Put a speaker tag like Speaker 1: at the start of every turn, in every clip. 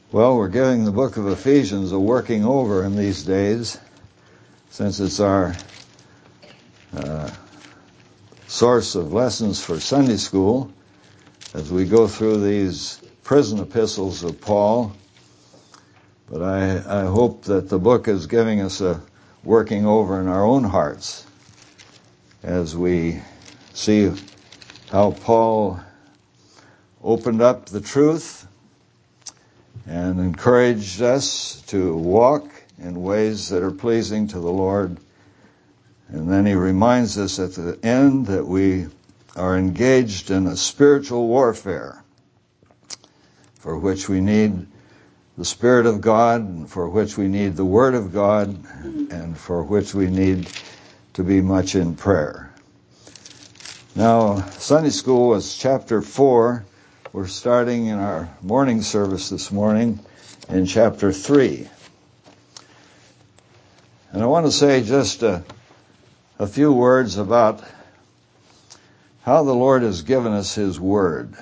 Speaker 1: Well, we're giving the book of Ephesians a working over in these days, since it's our source of lessons for Sunday school as we go through these prison epistles of Paul. But I hope that the book is giving us a working over in our own hearts as we see how Paul opened up the truth and encouraged us to walk in ways that are pleasing to the Lord. And then he reminds us at the end that we are engaged in a spiritual warfare for which we need the Spirit of God, and for which we need the Word of God, and for which we need to be much in prayer. Now, Sunday school was chapter 4. We're starting in our morning service this morning in chapter 3. And I want to say just a few words about how the Lord has given us His Word,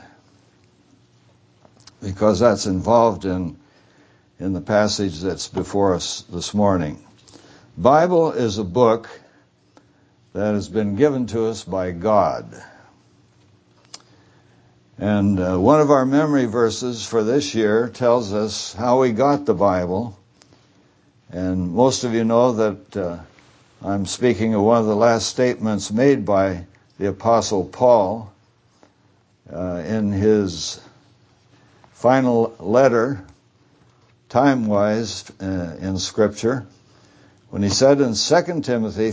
Speaker 1: because that's involved in the passage that's before us this morning. Bible is a book that has been given to us by God. And one of our memory verses for this year tells us how we got the Bible. And most of you know that I'm speaking of one of the last statements made by the Apostle Paul in his final letter, time-wise, in Scripture, when he said in 2 Timothy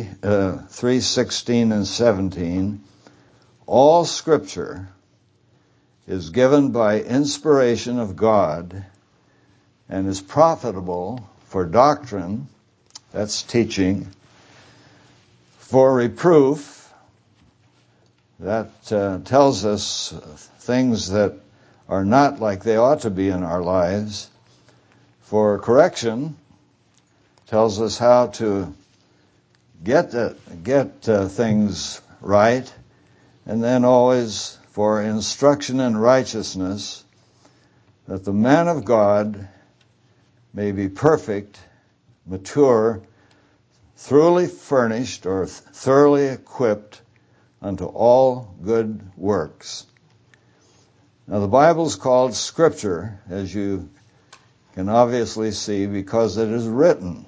Speaker 1: 3:16 and 17, all Scripture is given by inspiration of God and is profitable for doctrine, that's teaching, for reproof, that tells us things that are not like they ought to be in our lives, for correction, tells us how to get things right, and then always for instruction in righteousness, that the man of God may be perfect, mature, thoroughly furnished or thoroughly equipped unto all good works. Now the Bible is called Scripture, as you can obviously see, because it is written.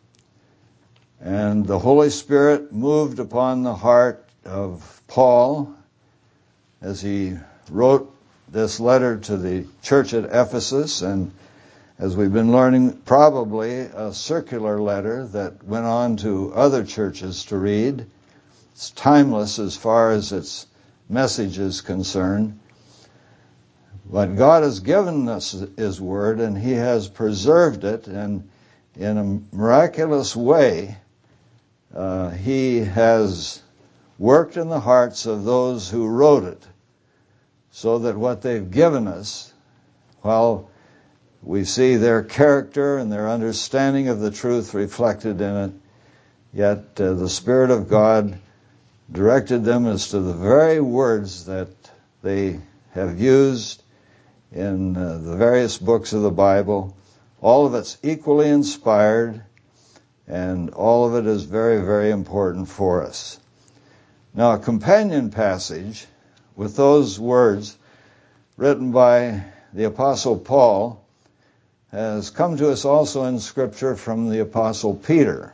Speaker 1: And the Holy Spirit moved upon the heart of Paul as he wrote this letter to the church at Ephesus, and as we've been learning, probably a circular letter that went on to other churches to read. It's timeless as far as its message is concerned. But God has given us His Word, and He has preserved it, and in a miraculous way, He has worked in the hearts of those who wrote it, so that what they've given us, while we see their character and their understanding of the truth reflected in it, yet the Spirit of God directed them as to the very words that they have used in the various books of the Bible. All of it's equally inspired, and all of it is very, very important for us. Now, a companion passage with those words written by the Apostle Paul has come to us also in Scripture from the Apostle Peter.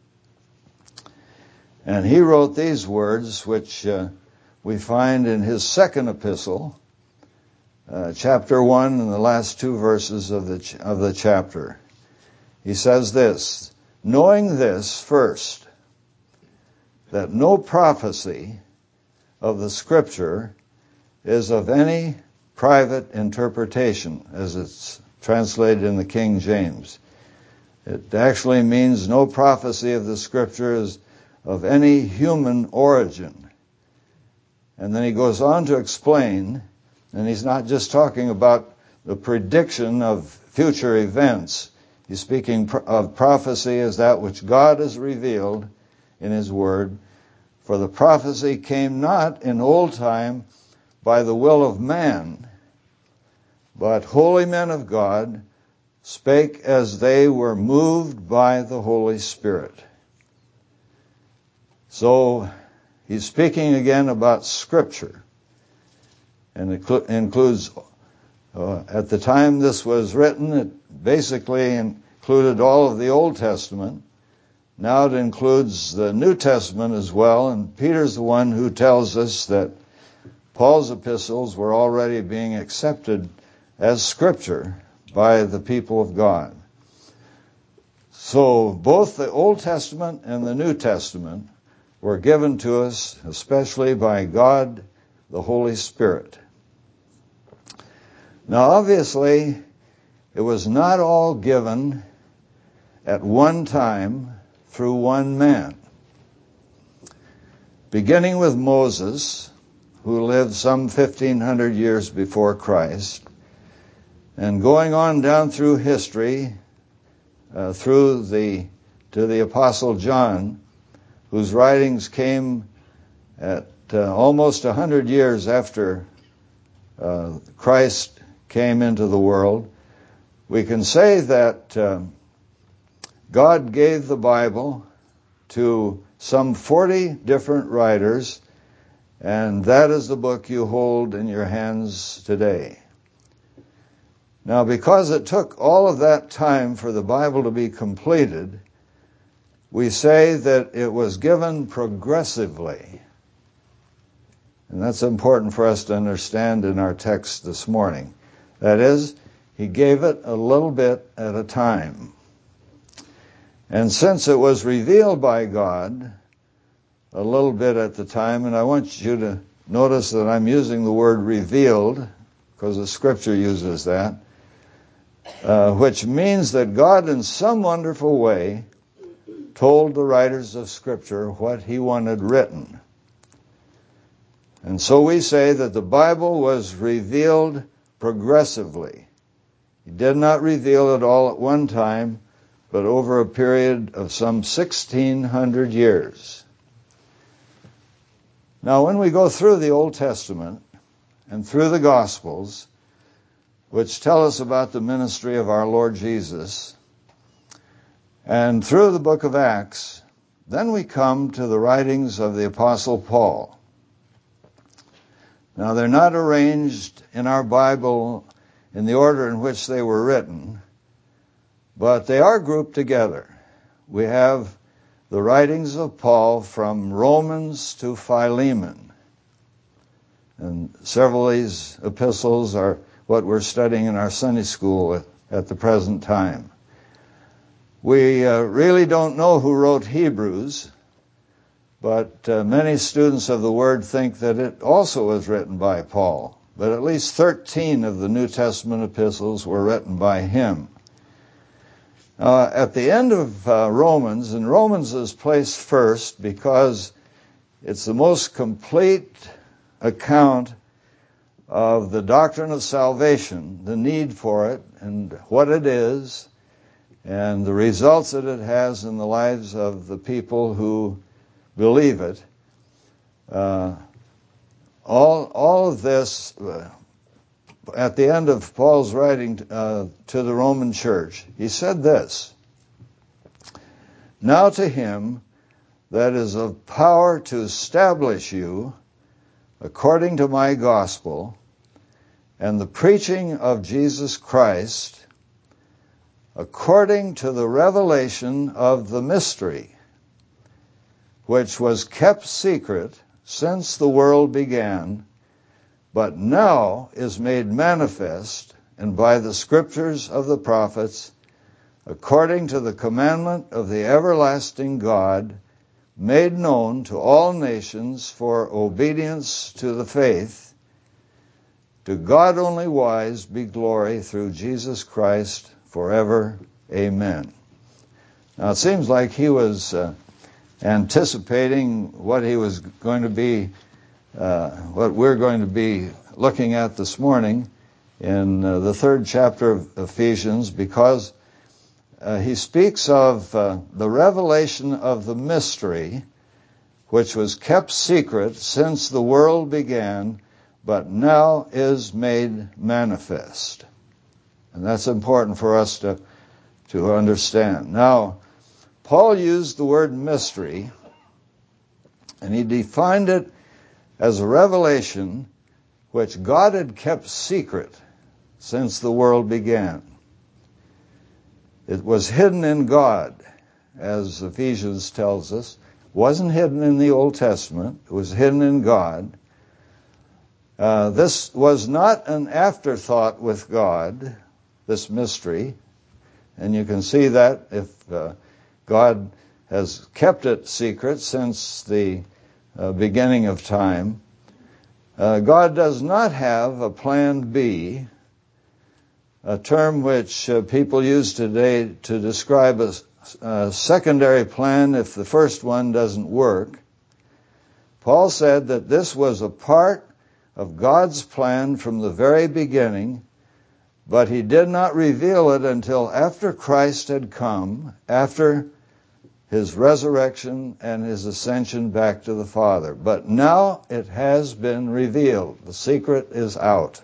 Speaker 1: And he wrote these words, which we find in his second epistle, chapter 1, and the last two verses of the chapter. He says this, knowing this first, that no prophecy of the Scripture is of any private interpretation, as it's translated in the King James. It actually means no prophecy of the Scripture is of any human origin. And then he goes on to explain, and he's not just talking about the prediction of future events. He's speaking of prophecy as that which God has revealed in His Word. For the prophecy came not in old time by the will of man, but holy men of God spake as they were moved by the Holy Spirit. So he's speaking again about Scripture, and it includes, at the time this was written, it basically included all of the Old Testament. Now it includes the New Testament as well, and Peter's the one who tells us that Paul's epistles were already being accepted as Scripture by the people of God. So both the Old Testament and the New Testament were given to us, especially by God, the Holy Spirit. Now obviously, it was not all given at one time through one man. Beginning with Moses, who lived some 1,500 years before Christ, and going on down through history, to the Apostle John, whose writings came at almost 100 years after Christ came into the world. We can say that God gave the Bible to some 40 different writers, and that is the book you hold in your hands today. Now, because it took all of that time for the Bible to be completed, we say that it was given progressively. And that's important for us to understand in our text this morning. That is, he gave it a little bit at a time. And since it was revealed by God a little bit at the time, and I want you to notice that I'm using the word revealed, because the Scripture uses that, which means that God in some wonderful way told the writers of Scripture what he wanted written. And so we say that the Bible was revealed progressively. He did not reveal it all at one time, but over a period of some 1,600 years. Now, when we go through the Old Testament and through the Gospels, which tell us about the ministry of our Lord Jesus, and through the book of Acts, then we come to the writings of the Apostle Paul. Now, they're not arranged in our Bible in the order in which they were written, but they are grouped together. We have the writings of Paul from Romans to Philemon. And several of these epistles are what we're studying in our Sunday school at the present time. We really don't know who wrote Hebrews, but many students of the Word think that it also was written by Paul. But at least 13 of the New Testament epistles were written by him. At the end of Romans, and Romans is placed first because it's the most complete account of the doctrine of salvation, the need for it, and what it is, and the results that it has in the lives of the people who believe it. All of this, at the end of Paul's writing to the Roman church, he said this: "Now to him that is of power to establish you according to my gospel and the preaching of Jesus Christ, according to the revelation of the mystery, which was kept secret since the world began, but now is made manifest, and by the Scriptures of the prophets, according to the commandment of the everlasting God, made known to all nations for obedience to the faith. To God only wise be glory through Jesus Christ forever. Amen." Now it seems like he was anticipating what he was going to be, what we're going to be looking at this morning in the 3rd chapter of Ephesians, because he speaks of the revelation of the mystery, which was kept secret since the world began, but now is made manifest. And that's important for us to understand. Now, Paul used the word mystery, and he defined it as a revelation which God had kept secret since the world began. It was hidden in God, as Ephesians tells us. It wasn't hidden in the Old Testament. It was hidden in God. This was not an afterthought with God, this mystery. And you can see that if God has kept it secret since the beginning of time. God does not have a plan B, a term which people use today to describe a secondary plan if the first one doesn't work. Paul said that this was a part of God's plan from the very beginning, but he did not reveal it until after Christ had come, after his resurrection and his ascension back to the Father. But now it has been revealed. The secret is out.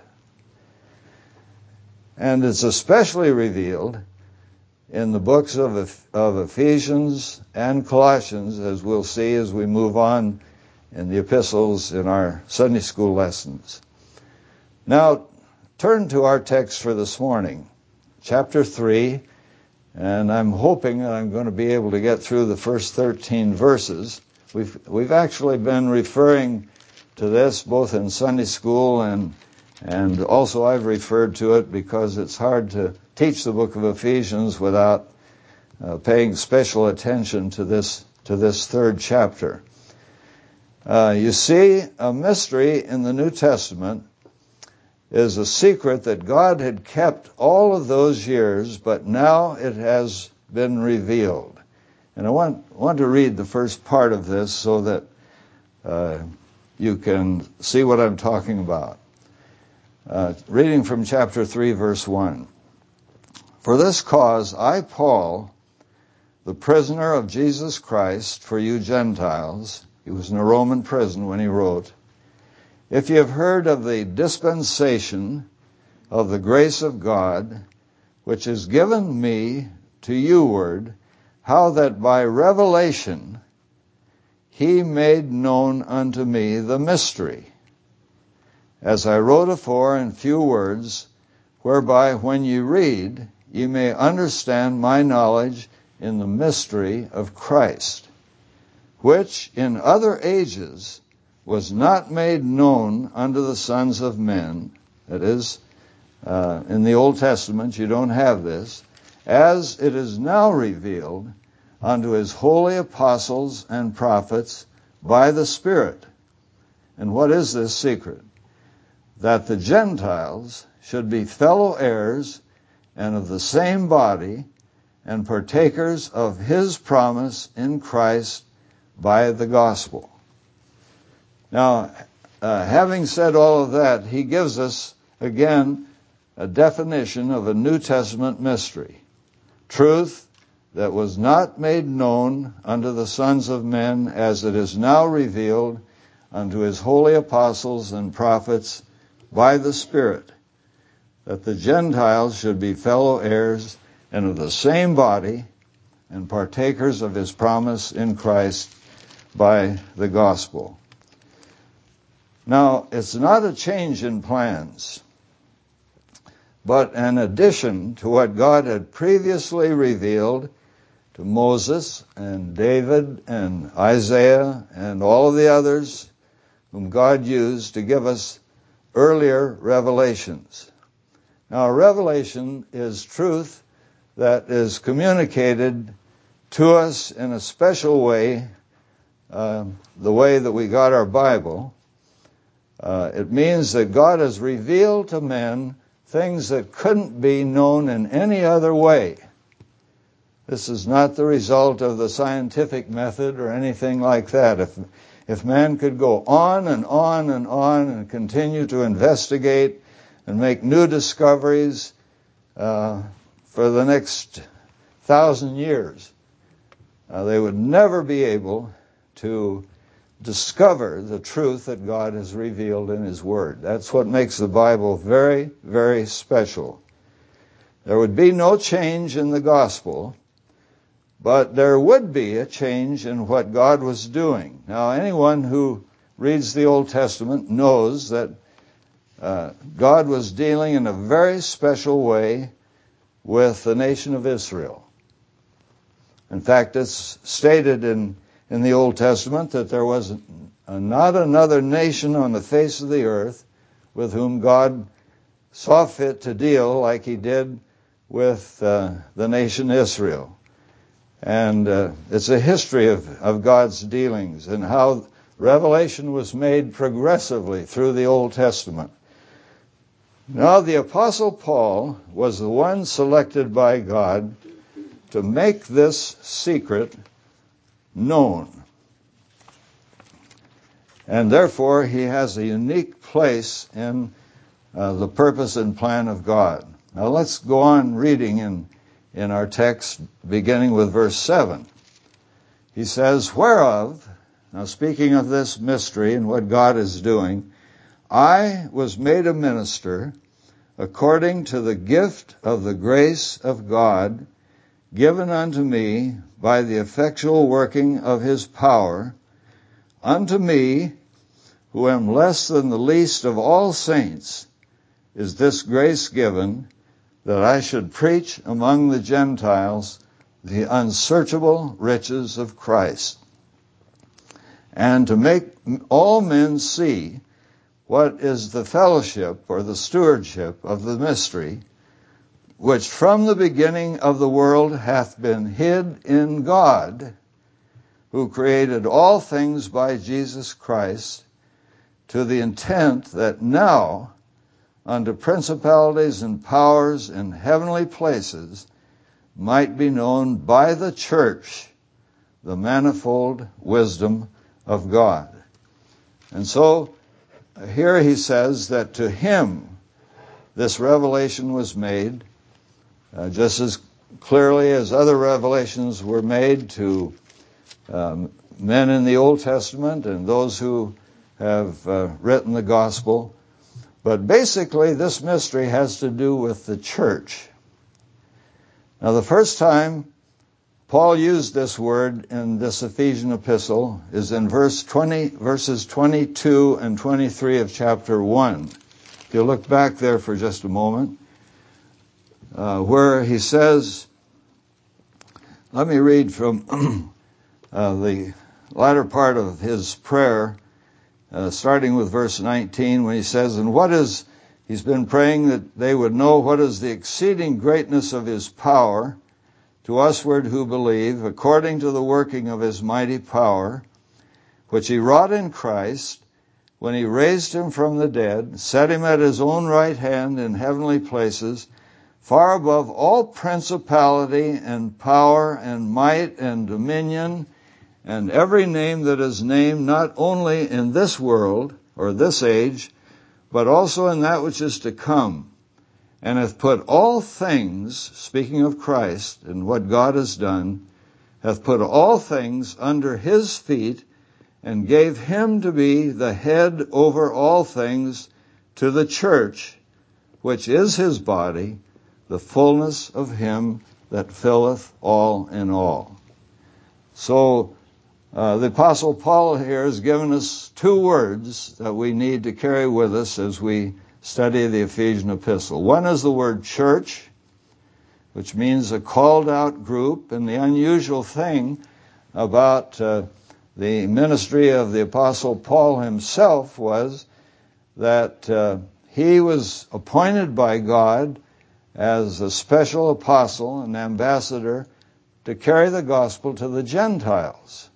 Speaker 1: And it's especially revealed in the books of Ephesians and Colossians, as we'll see as we move on in the epistles in our Sunday school lessons. Now, turn to our text for this morning, chapter 3, and I'm hoping that I'm going to be able to get through the first 13 verses. We've actually been referring to this both in Sunday school and also I've referred to it because it's hard to teach the book of Ephesians without paying special attention to this third chapter. You see, a mystery in the New Testament is a secret that God had kept all of those years, but now it has been revealed. And I want to read the first part of this so that you can see what I'm talking about. Reading from chapter 3, verse 1. For this cause I, Paul, the prisoner of Jesus Christ for you Gentiles, he was in a Roman prison when he wrote, if you have heard of the dispensation of the grace of God, which is given me to youward, how that by revelation he made known unto me the mystery, as I wrote afore in few words, whereby when you read, ye may understand my knowledge in the mystery of Christ, which in other ages was not made known unto the sons of men. That is, in the Old Testament you don't have this, as it is now revealed unto his holy apostles and prophets by the Spirit. And what is this secret? That the Gentiles should be fellow heirs and of the same body and partakers of his promise in Christ by the gospel. Now, having said all of that, he gives us, again, a definition of a New Testament mystery. Truth that was not made known unto the sons of men, as it is now revealed unto his holy apostles and prophets by the Spirit, that the Gentiles should be fellow heirs and of the same body and partakers of his promise in Christ by the gospel. Now, it's not a change in plans, but an addition to what God had previously revealed to Moses and David and Isaiah and all of the others whom God used to give us earlier revelations. Now, a revelation is truth that is communicated to us in a special way, the way that we got our Bible. It means that God has revealed to men things that couldn't be known in any other way. This is not the result of the scientific method or anything like that. If man could go on and on and on and continue to investigate and make new discoveries for the next 1,000 years, they would never be able to discover the truth that God has revealed in His Word. That's what makes the Bible very, very special. There would be no change in the gospel, but there would be a change in what God was doing. Now, anyone who reads the Old Testament knows that God was dealing in a very special way with the nation of Israel. In fact, it's stated in the Old Testament that there was not another nation on the face of the earth with whom God saw fit to deal like He did with the nation Israel. And it's a history of God's dealings and how revelation was made progressively through the Old Testament. Now, the Apostle Paul was the one selected by God to make this secret known. And therefore, he has a unique place in the purpose and plan of God. Now, let's go on reading in our text, beginning with verse 7. He says, "Whereof," now speaking of this mystery and what God is doing, "I was made a minister according to the gift of the grace of God given unto me by the effectual working of His power, unto me, who am less than the least of all saints, is this grace given, that I should preach among the Gentiles the unsearchable riches of Christ, and to make all men see what is the fellowship or the stewardship of the mystery, which from the beginning of the world hath been hid in God, who created all things by Jesus Christ, to the intent that now unto principalities and powers in heavenly places might be known by the church the manifold wisdom of God." And so here he says that to him this revelation was made, just as clearly as other revelations were made to men in the Old Testament and those who have written the gospel. But basically, this mystery has to do with the church. Now, the first time Paul used this word in this Ephesian epistle is in verses 22 and 23 of chapter 1. If you look back there for just a moment, where he says, let me read from the latter part of his prayer, starting with verse 19, when he says, "And he's been praying that they would know what is the exceeding greatness of His power to usward who believe, according to the working of His mighty power, which He wrought in Christ, when He raised Him from the dead, set Him at His own right hand in heavenly places, far above all principality and power and might and dominion, and every name that is named, not only in this world or this age, but also in that which is to come, and hath put all things," speaking of Christ and what God has done, "hath put all things under His feet, and gave Him to be the head over all things to the church, which is His body, the fullness of Him that filleth all in all." So, the Apostle Paul here has given us two words that we need to carry with us as we study the Ephesian epistle. One is the word church, which means a called out group. And the unusual thing about the ministry of the Apostle Paul himself was that he was appointed by God as a special apostle, an ambassador, to carry the gospel to the Gentiles.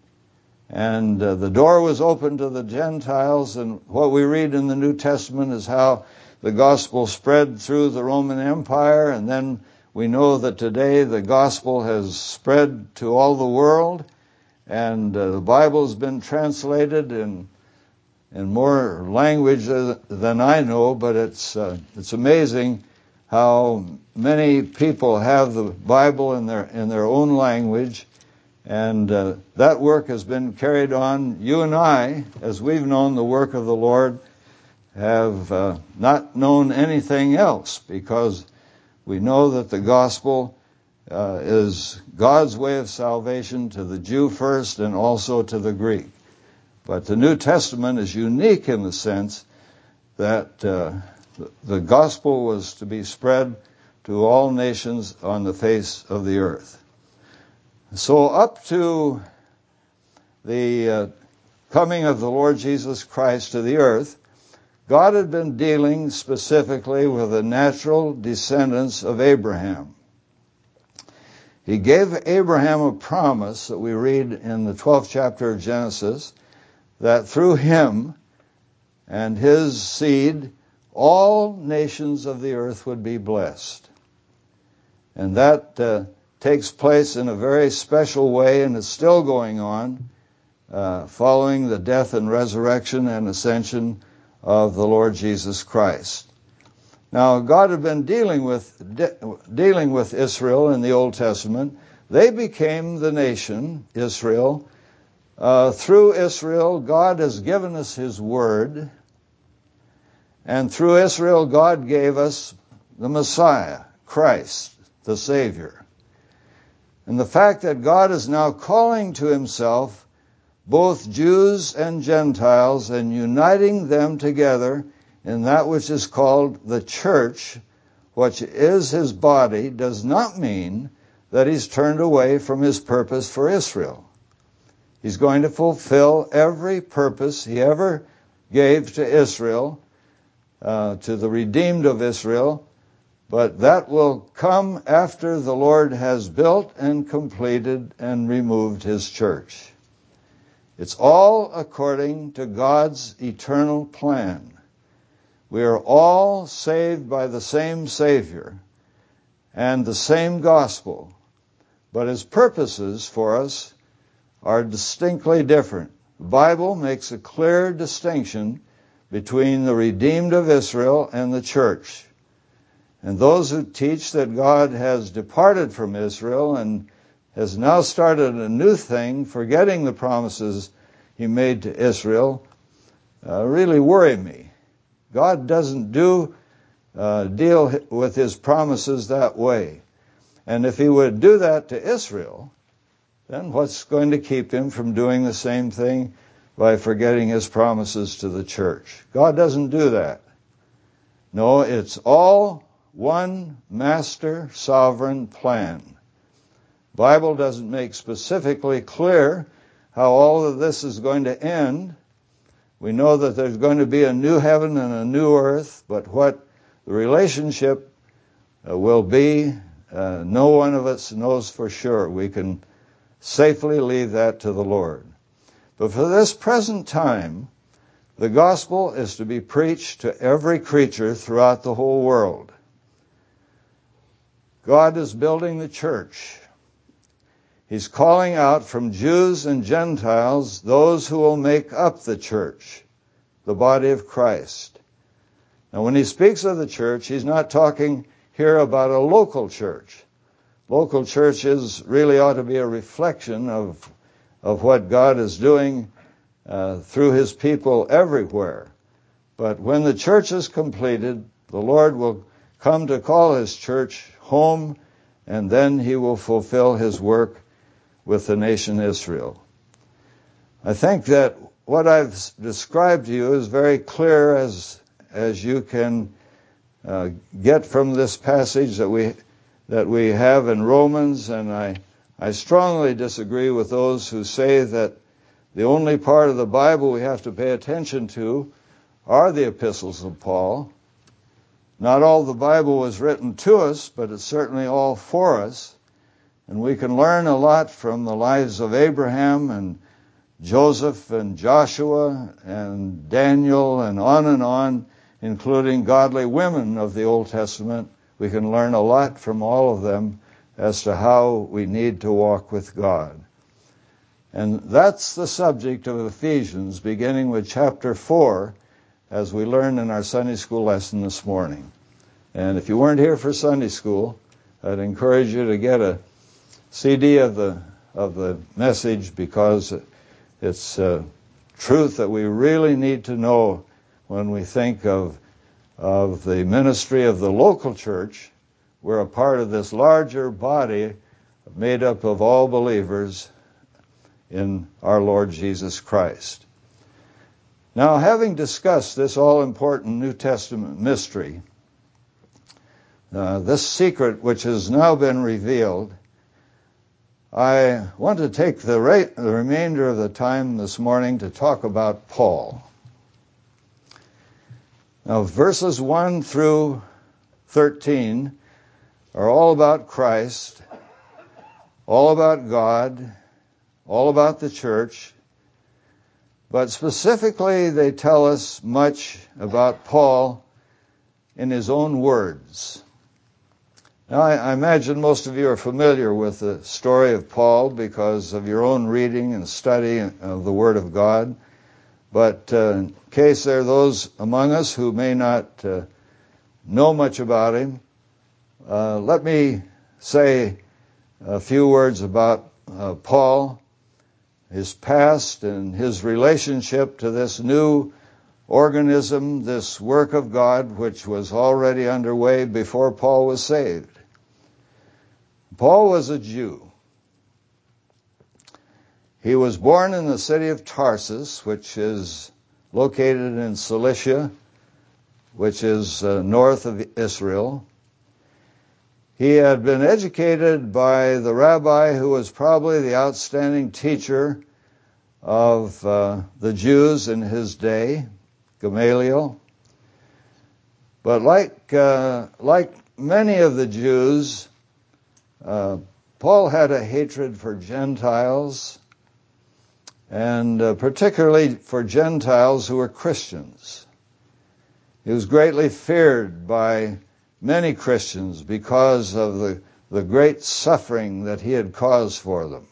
Speaker 1: And the door was open to the Gentiles, and what we read in the New Testament is how the gospel spread through the Roman Empire, and then we know that today the gospel has spread to all the world, and the Bible has been translated in more language than I know, but it's amazing how many people have the Bible in their own language. And that work has been carried on. You and I, as we've known the work of the Lord, have not known anything else, because we know that the gospel is God's way of salvation to the Jew first and also to the Greek. But the New Testament is unique in the sense that the gospel was to be spread to all nations on the face of the earth. So up to the coming of the Lord Jesus Christ to the earth, God had been dealing specifically with the natural descendants of Abraham. He gave Abraham a promise that we read in the 12th chapter of Genesis, that through him and his seed, all nations of the earth would be blessed. And that takes place in a very special way, and is still going on following the death and resurrection and ascension of the Lord Jesus Christ. Now, God had been dealing with Israel in the Old Testament. They became the nation, Israel. Through Israel, God has given us His Word. And through Israel, God gave us the Messiah, Christ, the Savior. And the fact that God is now calling to Himself both Jews and Gentiles and uniting them together in that which is called the church, which is His body, does not mean that He's turned away from His purpose for Israel. He's going to fulfill every purpose He ever gave to Israel, to the redeemed of Israel, but that will come after the Lord has built and completed and removed His church. It's all according to God's eternal plan. We are all saved by the same Savior and the same gospel, but His purposes for us are distinctly different. The Bible makes a clear distinction between the redeemed of Israel and the church. And those who teach that God has departed from Israel and has now started a new thing, forgetting the promises He made to Israel, really worry me. God doesn't deal with His promises that way. And if He would do that to Israel, then what's going to keep Him from doing the same thing by forgetting His promises to the church? God doesn't do that. No, it's all one master sovereign plan. The Bible doesn't make specifically clear how all of this is going to end. We know that there's going to be a new heaven and a new earth, but what the relationship will be, no one of us knows for sure. We can safely leave that to the Lord. But for this present time, the gospel is to be preached to every creature throughout the whole world. God is building the church. He's calling out from Jews and Gentiles those who will make up the church, the body of Christ. Now, when He speaks of the church, He's not talking here about a local church. Local churches really ought to be a reflection of what God is doing through His people everywhere. But when the church is completed, the Lord will come to call His church home, and then He will fulfill His work with the nation Israel. I think that what I've described to you is very clear as you can get from this passage that we have in Romans, and I strongly disagree with those who say that the only part of the Bible we have to pay attention to are the epistles of Paul. Not all the Bible was written to us, but it's certainly all for us. And we can learn a lot from the lives of Abraham and Joseph and Joshua and Daniel and on, including godly women of the Old Testament. We can learn a lot from all of them as to how we need to walk with God. And that's the subject of Ephesians, beginning with chapter 4, as we learned in our Sunday school lesson this morning. And if you weren't here for Sunday school, I'd encourage you to get a CD of the of the message because it's truth that we really need to know when we think of the ministry of the local church. We're a part of this larger body made up of all believers in our Lord Jesus Christ. Now, having discussed this all-important New Testament mystery, this secret which has now been revealed, I want to take the remainder of the time this morning to talk about Paul. Now, verses 1 through 13 are all about Christ, all about God, all about the church, but specifically they tell us much about Paul in his own words. Now, I imagine most of you are familiar with the story of Paul because of your own reading and study of the Word of God. But in case there are those among us who may not know much about him, let me say a few words about Paul, his past, and his relationship to this new organism, this work of God, which was already underway before Paul was saved. Paul was a Jew. He was born in the city of Tarsus, which is located in Cilicia, which is north of Israel. He had been educated by the rabbi who was probably the outstanding teacher of the Jews in his day, Gamaliel. But like many of the Jews, Paul had a hatred for Gentiles, and particularly for Gentiles who were Christians. He was greatly feared by many Christians because of the great suffering that he had caused for them.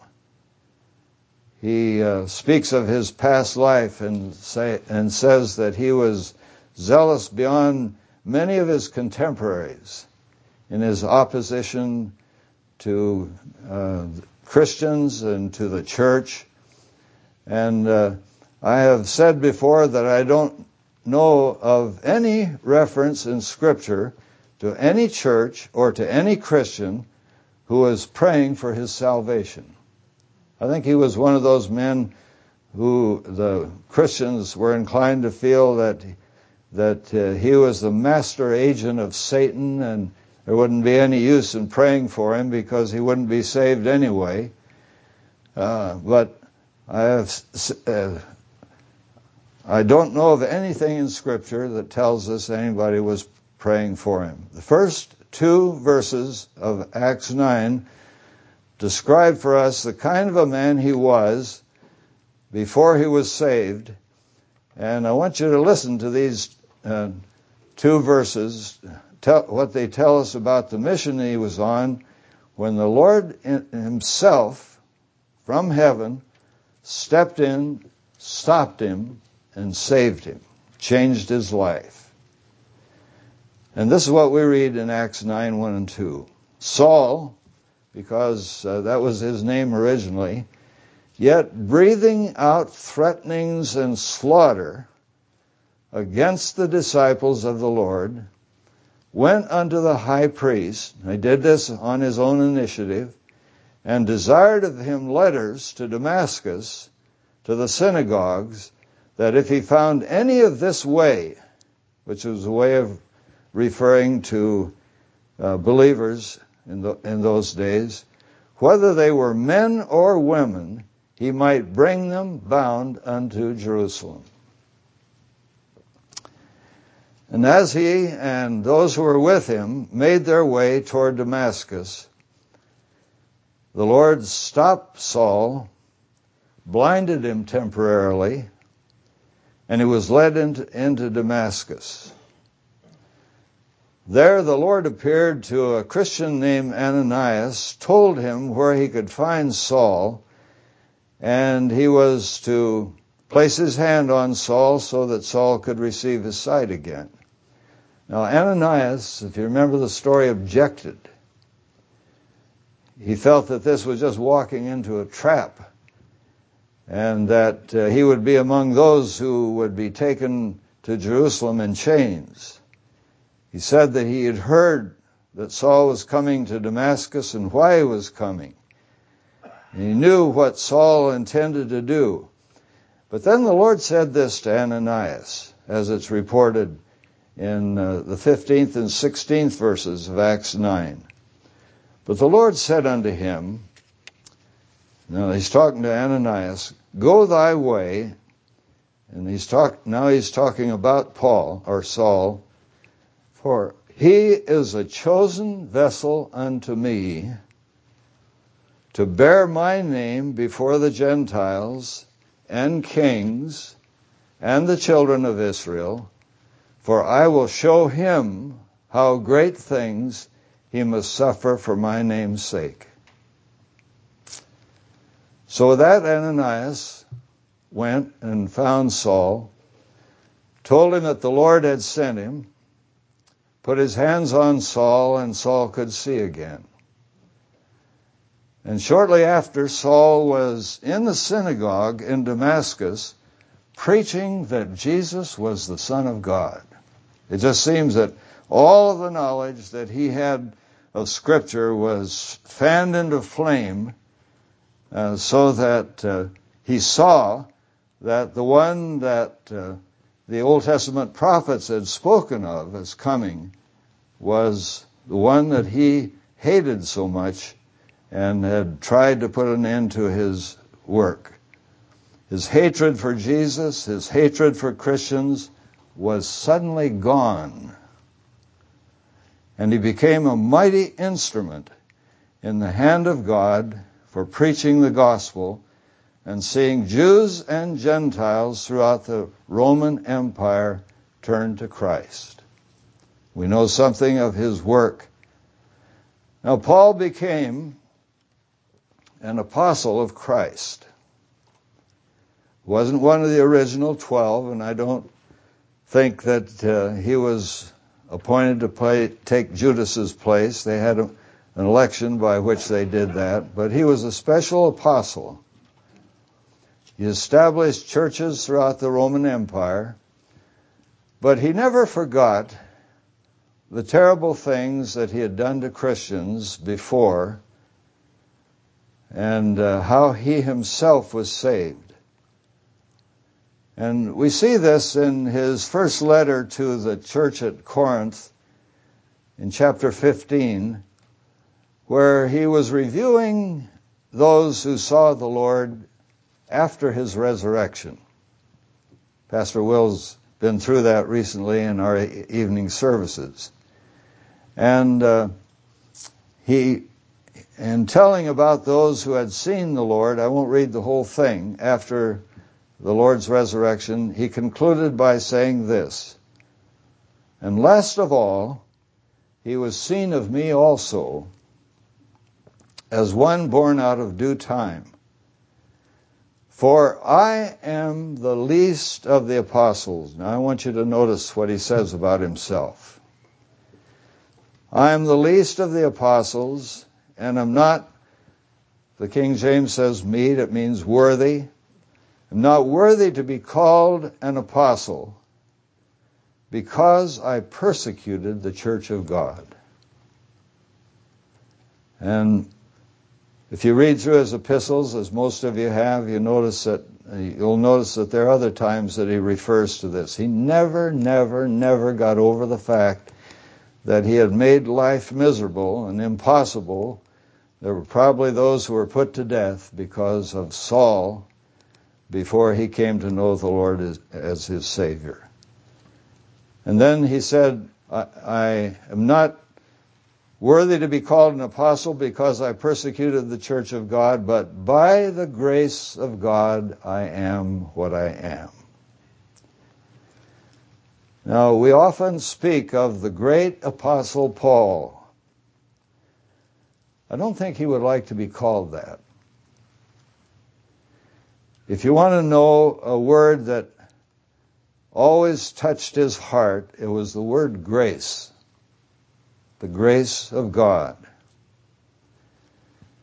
Speaker 1: He speaks of his past life and says that he was zealous beyond many of his contemporaries in his opposition to Christians and to the church. And I have said before that I don't know of any reference in Scripture to any church or to any Christian who was praying for his salvation. I think he was one of those men who the Christians were inclined to feel that he was the master agent of Satan, and there wouldn't be any use in praying for him because he wouldn't be saved anyway. But I don't know of anything in Scripture that tells us anybody was praying for him. The first two verses of Acts 9 describe for us the kind of a man he was before he was saved. And I want you to listen to these two verses, what they tell us about the mission he was on when the Lord himself from heaven stepped in, stopped him, and saved him, changed his life. And this is what we read in Acts 9, 1 and 2. Saul, because that was his name originally, yet breathing out threatenings and slaughter against the disciples of the Lord, went unto the high priest, he did this on his own initiative, and desired of him letters to Damascus, to the synagogues, that if he found any of this way, which was a way of referring to believers in those days, whether they were men or women, he might bring them bound unto Jerusalem. And as he and those who were with him made their way toward Damascus, the Lord stopped Saul, blinded him temporarily, and he was led into Damascus. There the Lord appeared to a Christian named Ananias, told him where he could find Saul, and he was to place his hand on Saul so that Saul could receive his sight again. Now Ananias, if you remember the story, objected. he felt that this was just walking into a trap, and that he would be among those who would be taken to Jerusalem in chains. He said that he had heard that Saul was coming to Damascus and why he was coming. And he knew what Saul intended to do. But then the Lord said this to Ananias, as it's reported in the 15th and 16th verses of Acts 9. But the Lord said unto him, now he's talking to Ananias, go thy way, and he's talking about Paul, or Saul, for he is a chosen vessel unto me to bear my name before the Gentiles and kings and the children of Israel, for I will show him how great things he must suffer for my name's sake. So with that, Ananias went and found Saul, told him that the Lord had sent him, put his hands on Saul, and Saul could see again. And shortly after, Saul was in the synagogue in Damascus preaching that Jesus was the Son of God. It just seems that all of the knowledge that he had of Scripture was fanned into flame, so that he saw that the one that the Old Testament prophets had spoken of as coming was the one that he hated so much and had tried to put an end to his work. His hatred for Jesus, his hatred for Christians was suddenly gone. And he became a mighty instrument in the hand of God for preaching the gospel and seeing Jews and Gentiles throughout the Roman Empire turn to Christ. We know something of his work. Now, Paul became an apostle of Christ. Wasn't one of the original 12, and I don't think that he was appointed to take Judas's place. They had an election by which they did that, but he was a special apostle. He established churches throughout the Roman Empire, but he never forgot the terrible things that he had done to Christians before, and how he himself was saved. And we see this in his first letter to the church at Corinth in chapter 15, where he was reviewing those who saw the Lord after his resurrection. Pastor Will's been through that recently in our evening services. And in telling about those who had seen the Lord, I won't read the whole thing, after the Lord's resurrection, he concluded by saying this, and last of all, he was seen of me also, as one born out of due time. For I am the least of the apostles. Now I want you to notice what he says about himself. I am the least of the apostles, and am not, the King James says meet, it means worthy. I'm not worthy to be called an apostle, because I persecuted the church of God. And if you read through his epistles, as most of you have, you'll notice that there are other times that he refers to this. He never got over the fact that he had made life miserable and impossible. There were probably those who were put to death because of Saul before he came to know the Lord as his Savior. And then he said, I am not worthy to be called an apostle because I persecuted the church of God, but by the grace of God I am what I am. Now, we often speak of the great apostle Paul. I don't think he would like to be called that. If you want to know a word that always touched his heart, it was the word grace. The grace of God.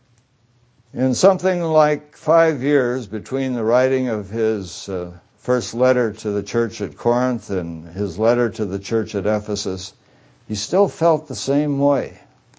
Speaker 1: In something like 5 years between the writing of his first letter to the church at Corinth and his letter to the church at Ephesus, he still felt the same way.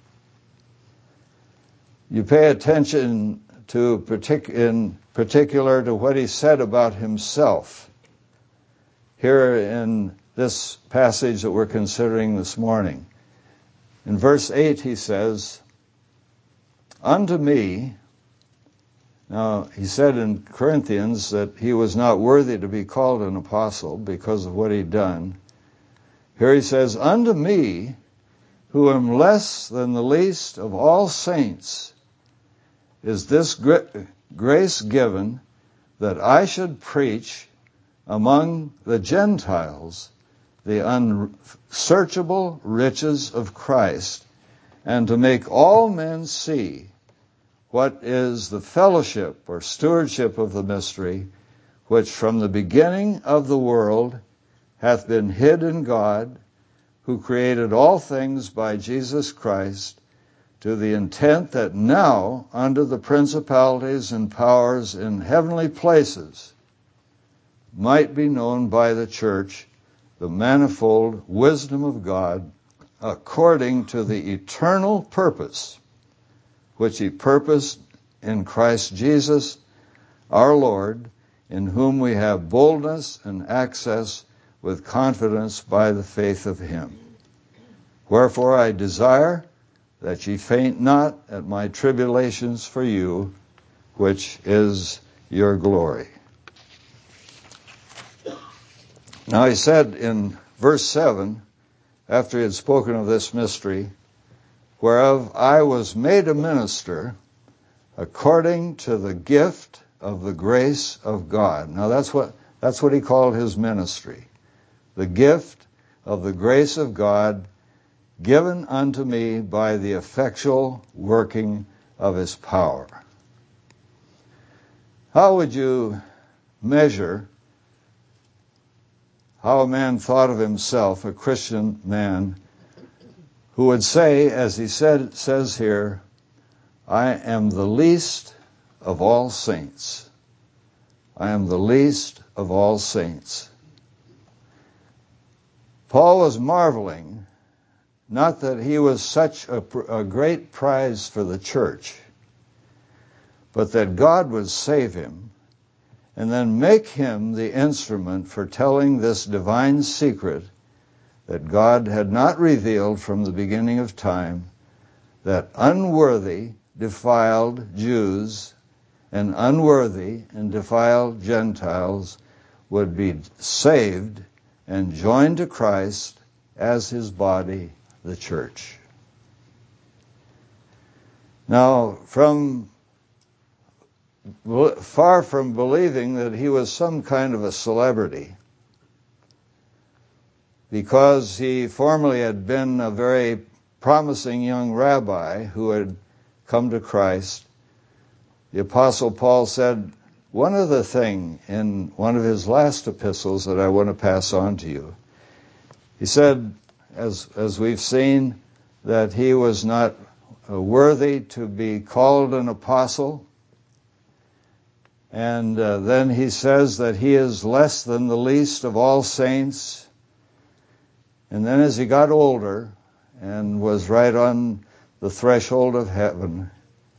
Speaker 1: You pay attention to in particular to what he said about himself here in this passage that we're considering this morning. In verse 8 he says, "Unto me," now he said in Corinthians that he was not worthy to be called an apostle because of what he'd done. Here he says, "Unto me, who am less than the least of all saints, is this grace given, that I should preach among the Gentiles the unsearchable riches of Christ, and to make all men see what is the fellowship or stewardship of the mystery, which from the beginning of the world hath been hid in God, who created all things by Jesus Christ, to the intent that now under the principalities and powers in heavenly places might be known by the church the manifold wisdom of God, according to the eternal purpose which he purposed in Christ Jesus our Lord, in whom we have boldness and access with confidence by the faith of him. Wherefore I desire that ye faint not at my tribulations for you, which is your glory." Now he said in verse 7, after he had spoken of this mystery, "Whereof I was made a minister according to the gift of the grace of God." Now that's what he called his ministry. The gift of the grace of God given unto me by the effectual working of his power. How would you measure how a man thought of himself, a Christian man, who would say, as he says here, "I am the least of all saints. I am the least of all saints." Paul was marveling, not that he was such a great prize for the church, but that God would save him and then make him the instrument for telling this divine secret that God had not revealed from the beginning of time, that unworthy, defiled Jews and unworthy and defiled Gentiles would be saved and joined to Christ as his body, the church. Now, far from believing that he was some kind of a celebrity, because he formerly had been a very promising young rabbi who had come to Christ, the Apostle Paul said one other thing in one of his last epistles that I want to pass on to you. He said, as we've seen, that he was not worthy to be called an apostle. And then he says that he is less than the least of all saints. And then as he got older and was right on the threshold of heaven,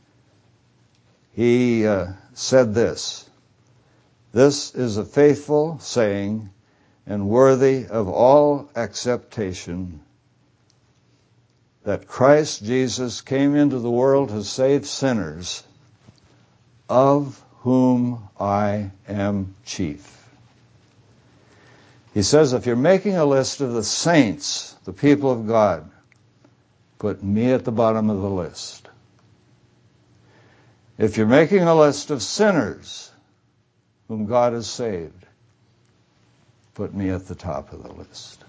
Speaker 1: he said this: "This is a faithful saying and worthy of all acceptation, that Christ Jesus came into the world to save sinners, of whom I am chief." He says, if you're making a list of the saints, the people of God, put me at the bottom of the list. If you're making a list of sinners whom God has saved, put me at the top of the list.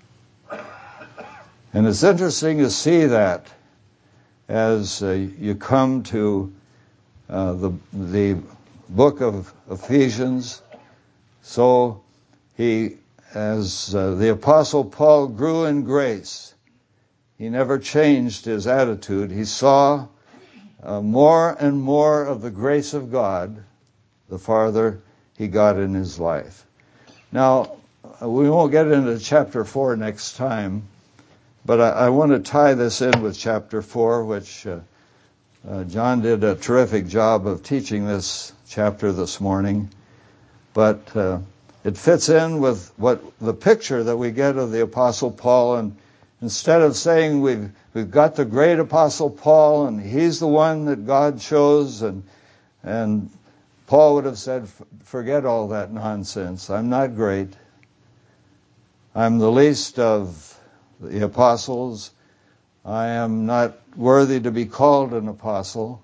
Speaker 1: And it's interesting to see that as you come to the book of Ephesians. So as the Apostle Paul grew in grace, he never changed his attitude. He saw more and more of the grace of God, the farther he got in his life. Now, we won't get into chapter 4 next time, but I want to tie this in with chapter 4, which John did a terrific job of teaching this chapter this morning. But it fits in with what the picture that we get of the Apostle Paul. And instead of saying we've got the great Apostle Paul and he's the one that God chose, and Paul would have said, forget all that nonsense. I'm not great. I'm the least of the apostles. I am not worthy to be called an apostle.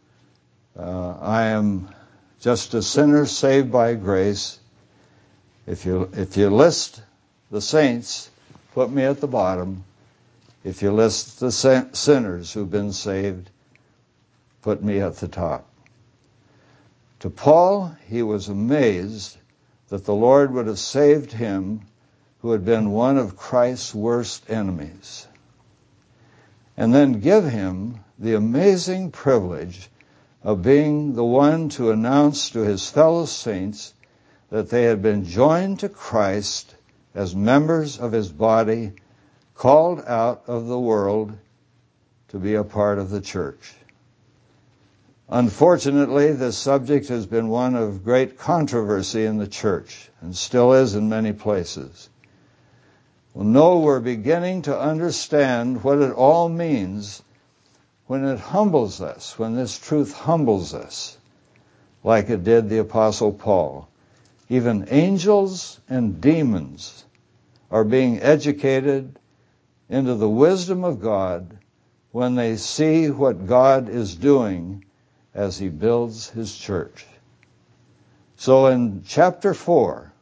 Speaker 1: I am just a sinner saved by grace. If you list the saints, put me at the bottom. If you list the sinners who've been saved, put me at the top. To Paul, he was amazed that the Lord would have saved him who had been one of Christ's worst enemies, and then give him the amazing privilege of being the one to announce to his fellow saints that they had been joined to Christ as members of his body, called out of the world to be a part of the church. Unfortunately, this subject has been one of great controversy in the church, and still is in many places. Well, no, we're beginning to understand what it all means when it humbles us, when this truth humbles us, like it did the Apostle Paul. Even angels and demons are being educated into the wisdom of God when they see what God is doing as he builds his church. So in chapter 4,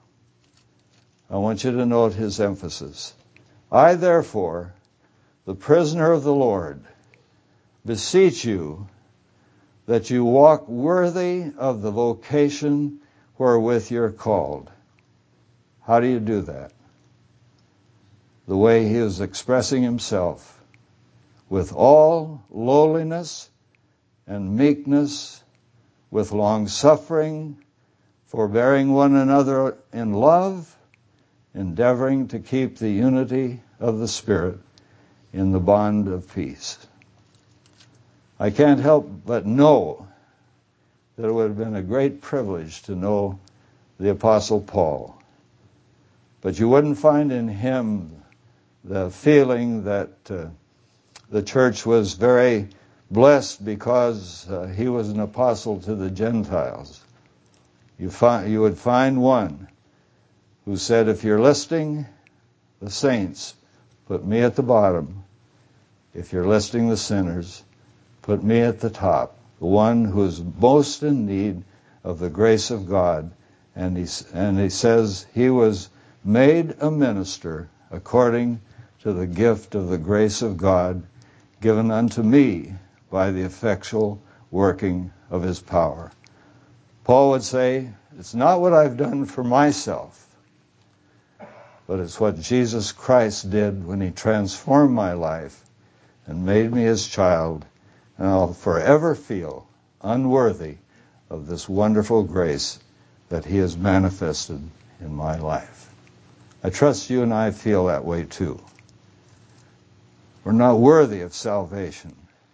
Speaker 1: I want you to note his emphasis. I, therefore, the prisoner of the Lord, beseech you that you walk worthy of the vocation wherewith you're called. How do you do that? The way he is expressing himself, with all lowliness and meekness, with long-suffering, forbearing one another in love, endeavoring to keep the unity of the Spirit in the bond of peace. I can't help but know that it would have been a great privilege to know the Apostle Paul. But you wouldn't find in him the feeling that the church was very blessed because he was an apostle to the Gentiles. You would find one who said, if you're listing the saints, put me at the bottom. If you're listing the sinners, put me at the top, the one who is most in need of the grace of God. And he says he was made a minister according to the gift of the grace of God given unto me by the effectual working of his power. Paul would say, it's not what I've done for myself, but it's what Jesus Christ did when he transformed my life and made me his child, and I'll forever feel unworthy of this wonderful grace that he has manifested in my life. I trust you and I feel that way too. We're not worthy of salvation,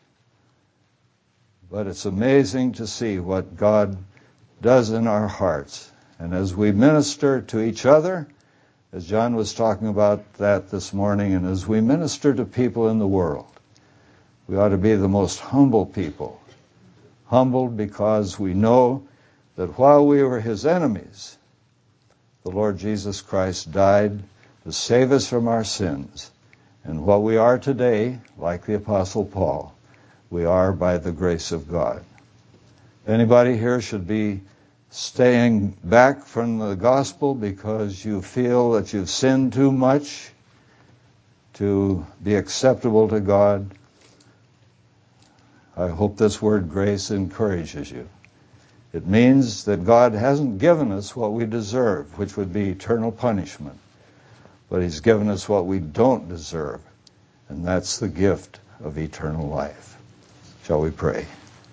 Speaker 1: but it's amazing to see what God does in our hearts. And as we minister to each other, as John was talking about that this morning, and as we minister to people in the world, we ought to be the most humble people. Humbled because we know that while we were his enemies, the Lord Jesus Christ died to save us from our sins. And what we are today, like the Apostle Paul, we are by the grace of God. Anybody here should be staying back from the gospel because you feel that you've sinned too much to be acceptable to God. I hope this word grace encourages you. It means that God hasn't given us what we deserve, which would be eternal punishment. But he's given us what we don't deserve, and that's the gift of eternal life. Shall we pray?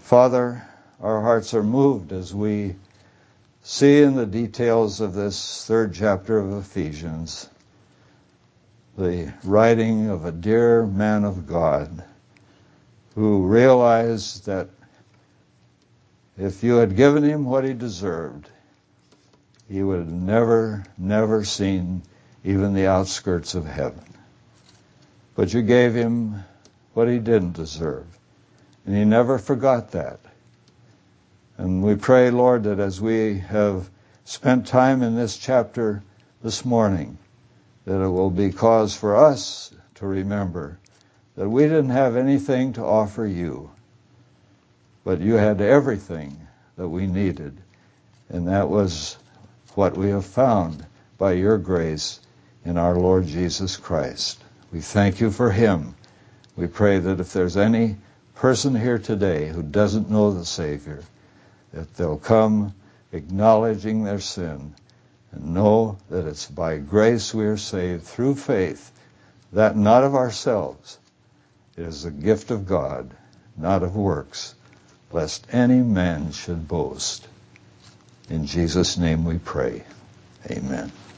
Speaker 1: Father, our hearts are moved as we see in the details of this third chapter of Ephesians the writing of a dear man of God who realized that if you had given him what he deserved, he would have never seen even the outskirts of heaven. But you gave him what he didn't deserve, and he never forgot that. And we pray, Lord, that as we have spent time in this chapter this morning, that it will be cause for us to remember that we didn't have anything to offer you, but you had everything that we needed, and that was what we have found by your grace in our Lord Jesus Christ. We thank you for him. We pray that if there's any person here today who doesn't know the Savior, that they'll come acknowledging their sin and know that it's by grace we are saved through faith, that not of ourselves. It is a gift of God, not of works, lest any man should boast. In Jesus' name we pray. Amen.